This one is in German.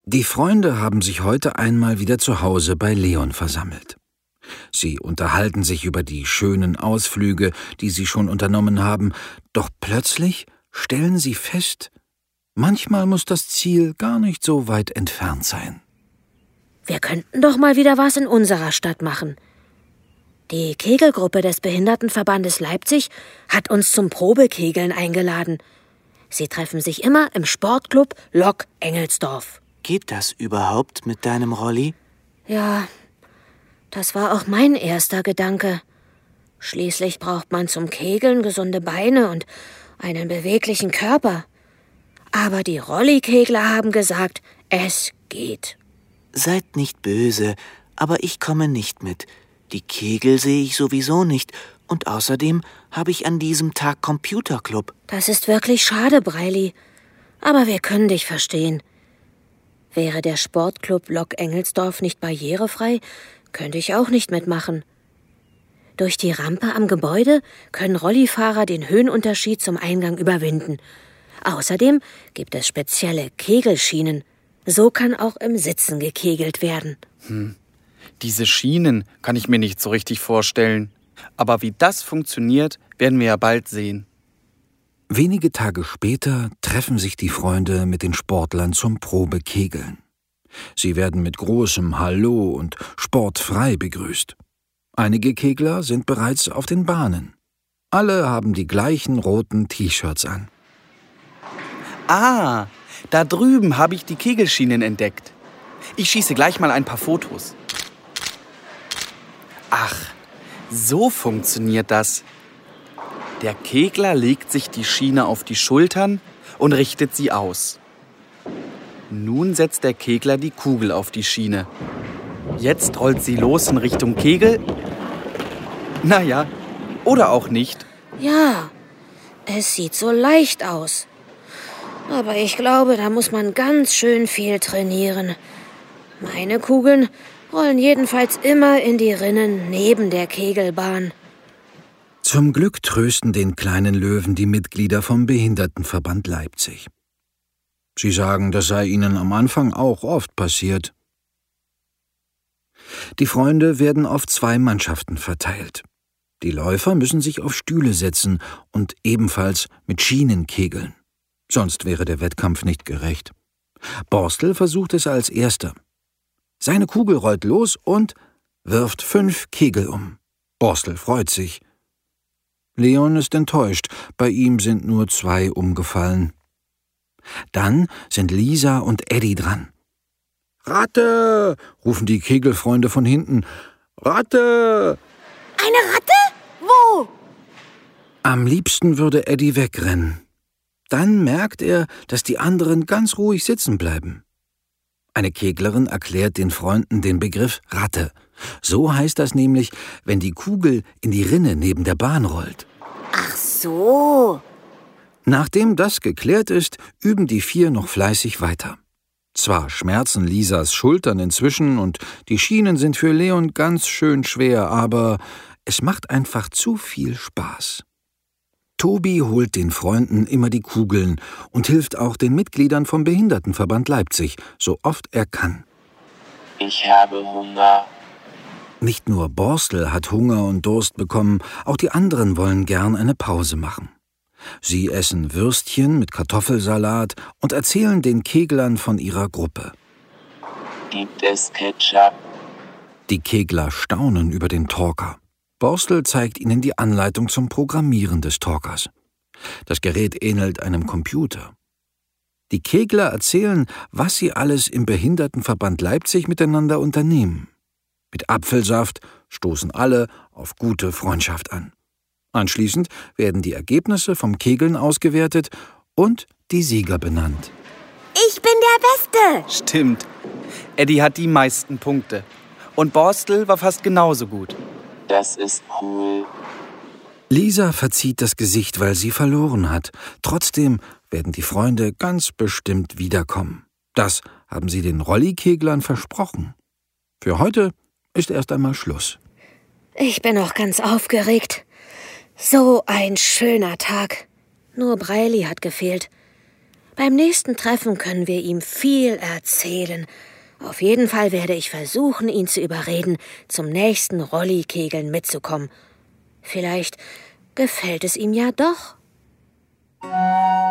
Die Freunde haben sich heute einmal wieder zu Hause bei Leon versammelt. Sie unterhalten sich über die schönen Ausflüge, die sie schon unternommen haben, doch plötzlich stellen sie fest, manchmal muss das Ziel gar nicht so weit entfernt sein. Wir könnten doch mal wieder was in unserer Stadt machen. Die Kegelgruppe des Behindertenverbandes Leipzig hat uns zum Probekegeln eingeladen. Sie treffen sich immer im Sportclub Lok Engelsdorf. Geht das überhaupt mit deinem Rolli? Ja, das war auch mein erster Gedanke. Schließlich braucht man zum Kegeln gesunde Beine und einen beweglichen Körper. Aber die Rollikegler haben gesagt, es geht. Seid nicht böse, aber ich komme nicht mit. Die Kegel sehe ich sowieso nicht. Und außerdem habe ich an diesem Tag Computerclub. Das ist wirklich schade, Breili. Aber wir können dich verstehen. Wäre der Sportclub Lok Engelsdorf nicht barrierefrei, könnte ich auch nicht mitmachen. Durch die Rampe am Gebäude können Rollifahrer den Höhenunterschied zum Eingang überwinden. Außerdem gibt es spezielle Kegelschienen. So kann auch im Sitzen gekegelt werden. Diese Schienen kann ich mir nicht so richtig vorstellen. Aber wie das funktioniert, werden wir ja bald sehen. Wenige Tage später treffen sich die Freunde mit den Sportlern zum Probekegeln. Sie werden mit großem Hallo und sportfrei begrüßt. Einige Kegler sind bereits auf den Bahnen. Alle haben die gleichen roten T-Shirts an. Ah, da drüben habe ich die Kegelschienen entdeckt. Ich schieße gleich mal ein paar Fotos. Ach, so funktioniert das. Der Kegler legt sich die Schiene auf die Schultern und richtet sie aus. Nun setzt der Kegler die Kugel auf die Schiene. Jetzt rollt sie los in Richtung Kegel. Naja, oder auch nicht. Ja, es sieht so leicht aus. Aber ich glaube, da muss man ganz schön viel trainieren. Meine Kugeln rollen jedenfalls immer in die Rinnen neben der Kegelbahn. Zum Glück trösten den kleinen Löwen die Mitglieder vom Behindertenverband Leipzig. Sie sagen, das sei ihnen am Anfang auch oft passiert. Die Freunde werden auf 2 Mannschaften verteilt. Die Läufer müssen sich auf Stühle setzen und ebenfalls mit Schienen kegeln. Sonst wäre der Wettkampf nicht gerecht. Borstel versucht es als Erster. Seine Kugel rollt los und wirft 5 Kegel um. Borstel freut sich. Leon ist enttäuscht, bei ihm sind nur 2 umgefallen. Dann sind Lisa und Eddie dran. »Ratte!« rufen die Kegelfreunde von hinten. »Ratte!« Eine Ratte? Wo? Am liebsten würde Eddie wegrennen. Dann merkt er, dass die anderen ganz ruhig sitzen bleiben. Eine Keglerin erklärt den Freunden den Begriff Ratte. So heißt das nämlich, wenn die Kugel in die Rinne neben der Bahn rollt. Ach so. Nachdem das geklärt ist, üben die 4 noch fleißig weiter. Zwar schmerzen Lisas Schultern inzwischen und die Schienen sind für Leon ganz schön schwer, aber es macht einfach zu viel Spaß. Tobi holt den Freunden immer die Kugeln und hilft auch den Mitgliedern vom Behindertenverband Leipzig, so oft er kann. Ich habe Hunger. Nicht nur Borstel hat Hunger und Durst bekommen, auch die anderen wollen gern eine Pause machen. Sie essen Würstchen mit Kartoffelsalat und erzählen den Keglern von ihrer Gruppe. Gibt es Ketchup? Die Kegler staunen über den Talker. Borstel zeigt ihnen die Anleitung zum Programmieren des Talkers. Das Gerät ähnelt einem Computer. Die Kegler erzählen, was sie alles im Behindertenverband Leipzig miteinander unternehmen. Mit Apfelsaft stoßen alle auf gute Freundschaft an. Anschließend werden die Ergebnisse vom Kegeln ausgewertet und die Sieger benannt. Ich bin der Beste. Stimmt. Eddie hat die meisten Punkte. Und Borstel war fast genauso gut. Das ist cool. Lisa verzieht das Gesicht, weil sie verloren hat. Trotzdem werden die Freunde ganz bestimmt wiederkommen. Das haben sie den Rollikeglern versprochen. Für heute ist erst einmal Schluss. Ich bin noch ganz aufgeregt. So ein schöner Tag. Nur Breili hat gefehlt. Beim nächsten Treffen können wir ihm viel erzählen. Auf jeden Fall werde ich versuchen, ihn zu überreden, zum nächsten Rollikegeln mitzukommen. Vielleicht gefällt es ihm ja doch.